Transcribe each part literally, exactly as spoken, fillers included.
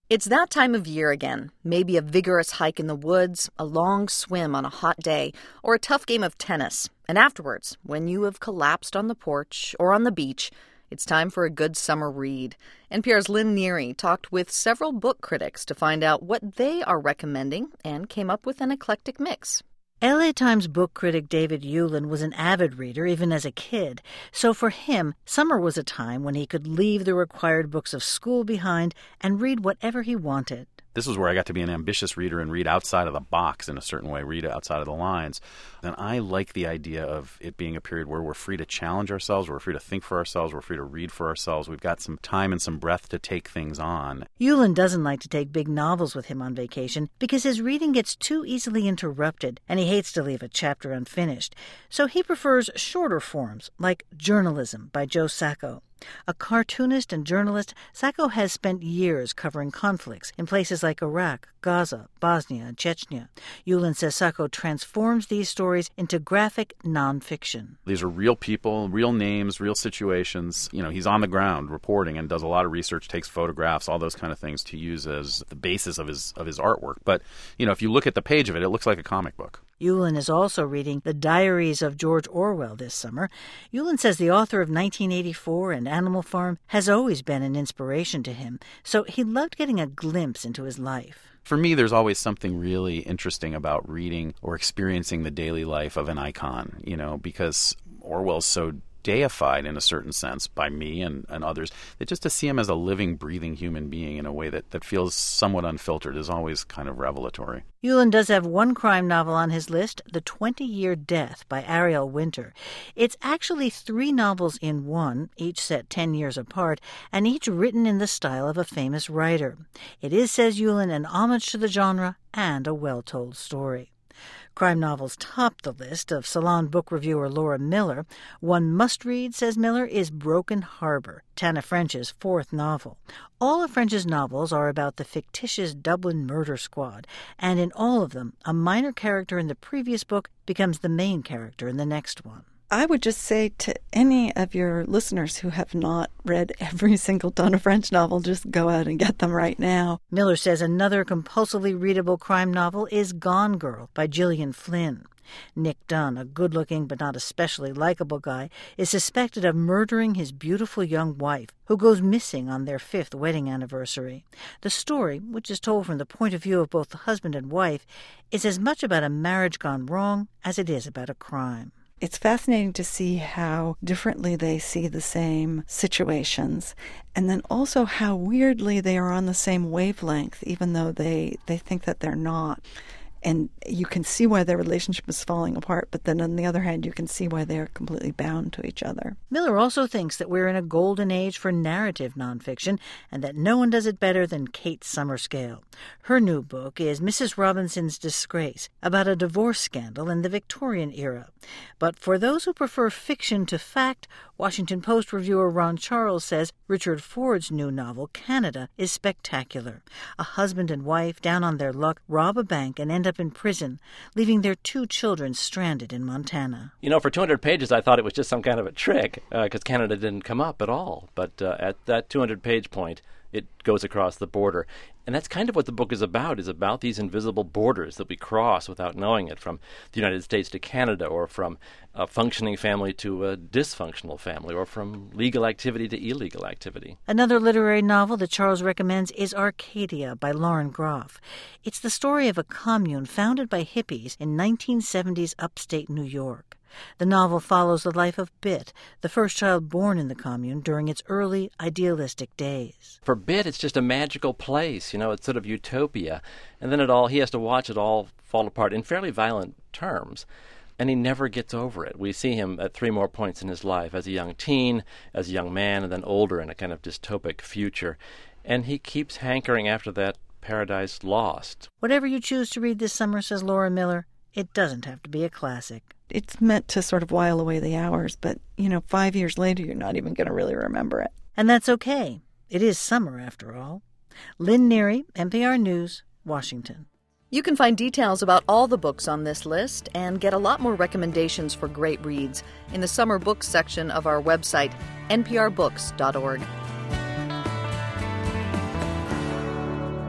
It's that time of year again. Maybe a vigorous hike in the woods, a long swim on a hot day, or a tough game of tennis. And afterwards, when you have collapsed on the porch or on the beach, it's time for a good summer read. N P R's Lynn Neary talked with several book critics to find out what they are recommending and came up with an eclectic mix. L A Times book critic David Ulin was an avid reader even as a kid, so for him, summer was a time when he could leave the required books of school behind and read whatever he wanted. This was where I got to be an ambitious reader and read outside of the box in a certain way, read outside of the lines. And I like the idea of it being a period where we're free to challenge ourselves, we're free to think for ourselves, we're free to read for ourselves. We've got some time and some breath to take things on. Ulin doesn't like to take big novels with him on vacation because his reading gets too easily interrupted, and he hates to leave a chapter unfinished. So he prefers shorter forms, like Journalism by Joe Sacco. A cartoonist and journalist, Sacco has spent years covering conflicts in places like Iraq, Gaza, Bosnia, and Chechnya. Ulin says Sacco transforms these stories into graphic nonfiction. These are real people, real names, real situations. You know, he's on the ground reporting and does a lot of research, takes photographs, all those kind of things to use as the basis of his of his artwork. But, you know, if you look at the page of it, it looks like a comic book. Ulin is also reading The Diaries of George Orwell this summer. Ulin says the author of nineteen eighty-four and Animal Farm has always been an inspiration to him, so he loved getting a glimpse into his life. For me, there's always something really interesting about reading or experiencing the daily life of an icon, you know, because Orwell's so deified in a certain sense by me and, and others, that just to see him as a living, breathing human being in a way that, that feels somewhat unfiltered is always kind of revelatory. Ulin does have one crime novel on his list, The twenty-year Death by Ariel Winter. It's actually three novels in one, each set ten years apart, and each written in the style of a famous writer. It is, says Ulin, an homage to the genre and a well-told story. Crime novels top the list of Salon book reviewer Laura Miller. One must-read, says Miller, is Broken Harbor, Tana French's fourth novel. All of French's novels are about the fictitious Dublin murder squad, and in all of them, a minor character in the previous book becomes the main character in the next one. I would just say to any of your listeners who have not read every single Tana French novel, just go out and get them right now. Miller says another compulsively readable crime novel is Gone Girl by Gillian Flynn. Nick Dunn, a good-looking but not especially likable guy, is suspected of murdering his beautiful young wife, who goes missing on their fifth wedding anniversary. The story, which is told from the point of view of both the husband and wife, is as much about a marriage gone wrong as it is about a crime. It's fascinating to see how differently they see the same situations, and then also how weirdly they are on the same wavelength, even though they, they think that they're not. And you can see why their relationship is falling apart, but then on the other hand, you can see why they're completely bound to each other. Miller also thinks that we're in a golden age for narrative nonfiction, and that no one does it better than Kate Summerscale. Her new book is Missus Robinson's Disgrace, about a divorce scandal in the Victorian era. But for those who prefer fiction to fact, Washington Post reviewer Ron Charles says Richard Ford's new novel, Canada, is spectacular. A husband and wife, down on their luck, rob a bank and end up in prison, leaving their two children stranded in Montana. You know, for two hundred pages, I thought it was just some kind of a trick, because uh, Canada didn't come up at all. But uh, at that two hundred page point, it goes across the border. And that's kind of what the book is about, is about these invisible borders that we cross without knowing it, from the United States to Canada, or from a functioning family to a dysfunctional family, or from legal activity to illegal activity. Another literary novel that Charles recommends is Arcadia by Lauren Groff. It's the story of a commune founded by hippies in nineteen seventies upstate New York. The novel follows the life of Bit, the first child born in the commune during its early idealistic days. For Bit, it's just a magical place, you know, it's sort of utopia. And then it all, he has to watch it all fall apart in fairly violent terms. And he never gets over it. We see him at three more points in his life, as a young teen, as a young man, and then older in a kind of dystopic future. And he keeps hankering after that paradise lost. Whatever you choose to read this summer, says Laura Miller, it doesn't have to be a classic. It's meant to sort of while away the hours, but, you know, five years later, you're not even going to really remember it. And that's okay. It is summer, after all. Lynn Neary, N P R News, Washington. You can find details about all the books on this list and get a lot more recommendations for great reads in the summer books section of our website, n p r books dot org.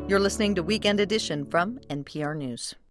You're listening to Weekend Edition from N P R News.